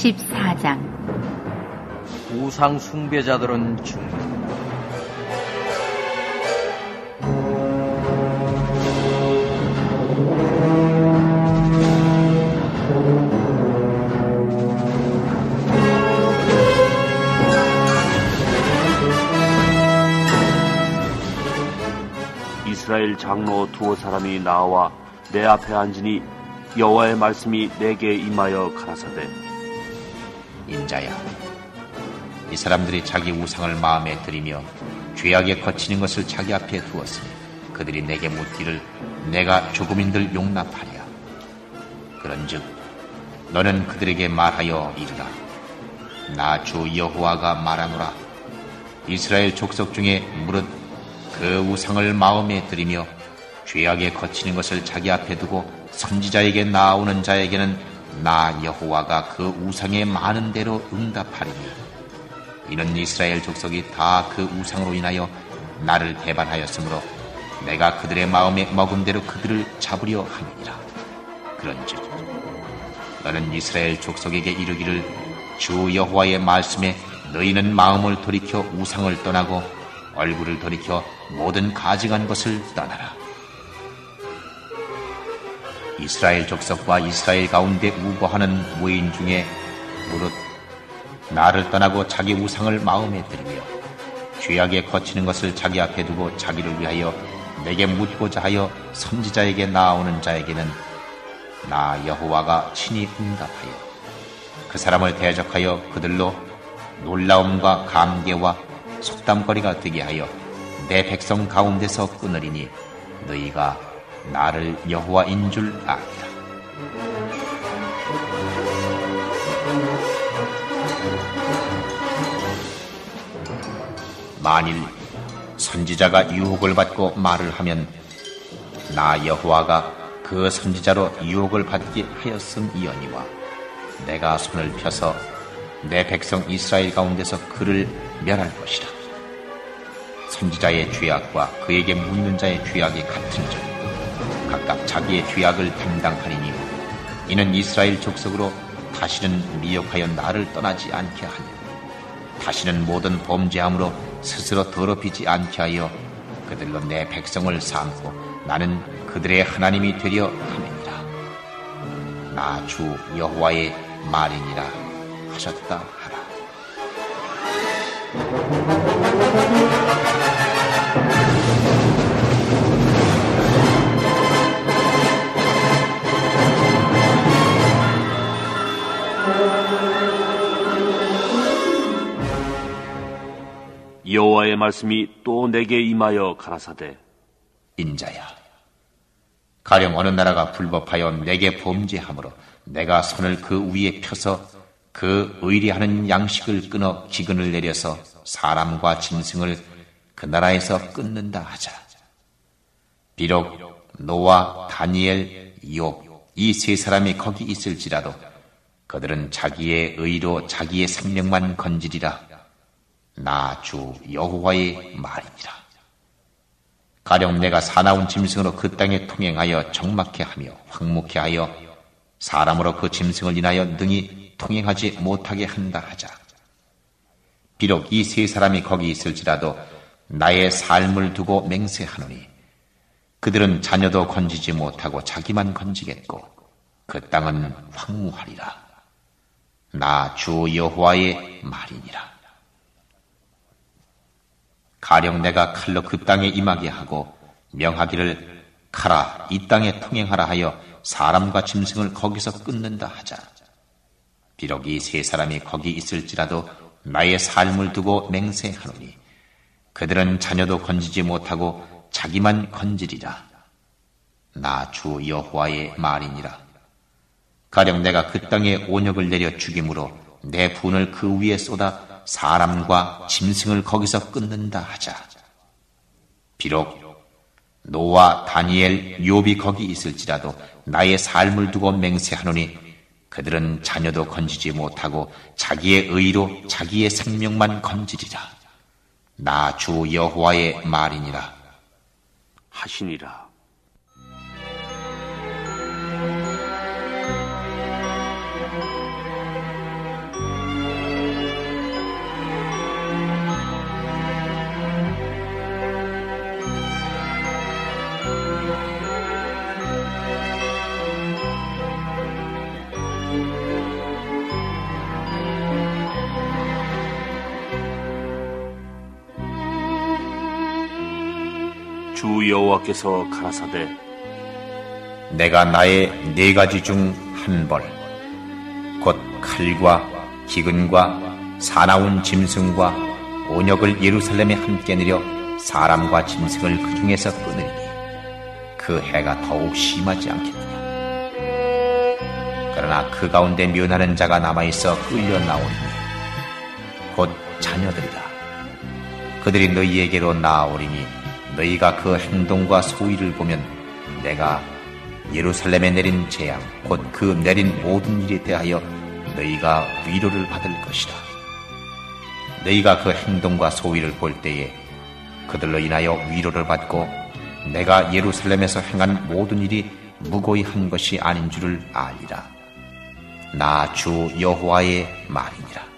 14장. 우상 숭배자들은 죽는다. 이스라엘 장로 두어 사람이 나와 내 앞에 앉으니 여호와의 말씀이 내게 임하여 가라사대, 인자야, 이 사람들이 자기 우상을 마음에 들이며 죄악에 거치는 것을 자기 앞에 두었으니 그들이 내게 묻기를 내가 조금인들 용납하랴. 그런즉 너는 그들에게 말하여 이르라. 나 주 여호와가 말하노라. 이스라엘 족속 중에 무릇 그 우상을 마음에 들이며 죄악에 거치는 것을 자기 앞에 두고 선지자에게 나아오는 자에게는 나 여호와가 그 우상에 많은 대로 응답하리니, 이는 이스라엘 족속이 다 그 우상으로 인하여 나를 배반하였으므로 내가 그들의 마음에 먹은 대로 그들을 잡으려 함이니라. 그런즉 너는 이스라엘 족속에게 이르기를, 주 여호와의 말씀에 너희는 마음을 돌이켜 우상을 떠나고 얼굴을 돌이켜 모든 가증한 것을 떠나라. 이스라엘 족속과 이스라엘 가운데 우거하는 무인 중에 무릇 나를 떠나고 자기 우상을 마음에 들이며 죄악에 거치는 것을 자기 앞에 두고 자기를 위하여 내게 묻고자 하여 선지자에게 나아오는 자에게는 나 여호와가 친히 응답하여 그 사람을 대적하여 그들로 놀라움과 감개와 속담거리가 되게 하여 내 백성 가운데서 끊으리니 너희가 나를 여호와인 줄 아리라. 만일 선지자가 유혹을 받고 말을 하면 나 여호와가 그 선지자로 유혹을 받게 하였음이거니와 내가 손을 펴서 내 백성 이스라엘 가운데서 그를 멸할 것이라. 선지자의 죄악과 그에게 묻는 자의 죄악이 같은즉 각각 자기의 죄악을 담당하리니, 이는 이스라엘 족속으로 다시는 미혹하여 나를 떠나지 않게 하며 다시는 모든 범죄함으로 스스로 더럽히지 않게 하여 그들로 내 백성을 삼고 나는 그들의 하나님이 되려 함이니라. 나 주 여호와의 말이니라 하셨다 하라. 여호와의 말씀이 또 내게 임하여 가라사대, 인자야, 가령 어느 나라가 불법하여 내게 범죄함으로 내가 손을 그 위에 펴서 그 의리하는 양식을 끊어 기근을 내려서 사람과 짐승을 그 나라에서 끊는다 하자. 비록 노아, 다니엘, 욥 이 세 사람이 거기 있을지라도 그들은 자기의 의로 자기의 생명만 건지리라. 나 주 여호와의 말이니라. 가령 내가 사나운 짐승으로 그 땅에 통행하여 적막해 하며 황무케 하여 사람으로 그 짐승을 인하여 능히 통행하지 못하게 한다 하자. 비록 이 세 사람이 거기 있을지라도 나의 삶을 두고 맹세하노니 그들은 자녀도 건지지 못하고 자기만 건지겠고 그 땅은 황무하리라. 나 주 여호와의 말이니라. 가령 내가 칼로 그 땅에 임하게 하고 명하기를 가라 이 땅에 통행하라 하여 사람과 짐승을 거기서 끊는다 하자. 비록 이 세 사람이 거기 있을지라도 나의 삶을 두고 맹세하노니 그들은 자녀도 건지지 못하고 자기만 건지리라. 나 주 여호와의 말이니라. 가령 내가 그 땅에 온역을 내려 죽임으로 내 분을 그 위에 쏟아 사람과 짐승을 거기서 끊는다 하자. 비록 노아, 다니엘, 욥이 거기 있을지라도 나의 삶을 두고 맹세하노니 그들은 자녀도 건지지 못하고 자기의 의로 자기의 생명만 건지리라. 나 주 여호와의 말이니라 하시니라. 주 여호와께서 가라사대 내가 나의 4가지 중 한 벌, 곧 칼과 기근과 사나운 짐승과 온역을 예루살렘에 함께 내려 사람과 짐승을 그 중에서 끊으리니 그 해가 더욱 심하지 않겠느냐. 그러나 그 가운데 면하는 자가 남아있어 끌려 나오리니 곧 자녀들이라. 그들이 너희에게로 나아오리니 너희가 그 행동과 소위를 보면 내가 예루살렘에 내린 재앙 곧 그 내린 모든 일에 대하여 너희가 위로를 받을 것이다. 너희가 그 행동과 소위를 볼 때에 그들로 인하여 위로를 받고 내가 예루살렘에서 행한 모든 일이 무고히 한 것이 아닌 줄을 알리라. 나 주 여호와의 말이니라.